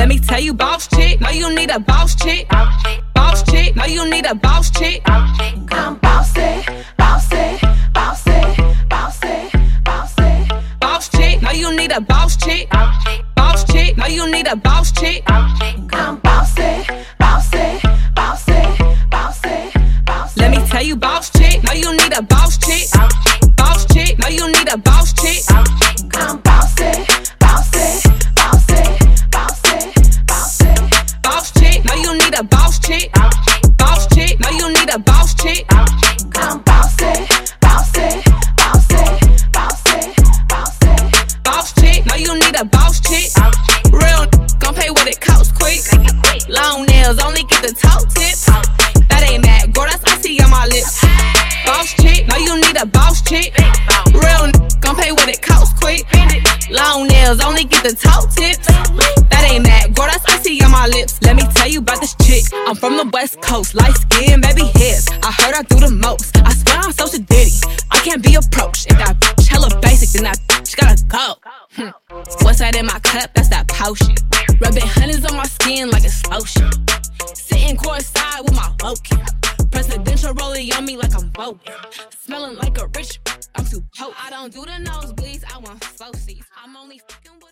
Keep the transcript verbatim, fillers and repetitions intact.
Let me tell you, boss chick, no you need a boss chick. Boss chick, no you need a boss chick. I'm bossy, bossy, bossy, bossy, bossy. Boss chick, no you need a boss chick. Boss chick, no you need a boss chick. I'm bossy, bossy, bossy, bossy, bossy. Let me tell you, boss chick, no you need a boss chick. Boss chick, no you need a boss chick. I'm bossy, bossy, bossy, bossy, bossy. Boss chick, no you need a boss chick. Boss chick, no you need a boss chick. I'm bossy, bossy, bossy, bossy, bossy. Boss chick, no you need a boss chick. Real gon' pay what it costs quick. Long nails only get the toe tips. That ain't mad, girl, that's icy on my lips. Boss chick, no you need a boss chick. Real gon' pay what it costs quick. Long nails only get the toe tips. That ain't mad, girl, that's icy on my lips. Let me tell you about this chick. I'm from the West Coast, light skin, baby hairs. I heard I do the most. I swear I'm social ditty. I can't be approached. If that bitch hella basic, then that bitch gotta go. Hmm. What's that in my cup? That's that potion. Rubbing hundreds on my skin like it's lotion. Sitting courtside with my Loki. Presidential rolling on me like I'm voting. Smelling like a rich, I'm too potent. I don't do the nosebleeds, I want slow seats. I'm only fucking with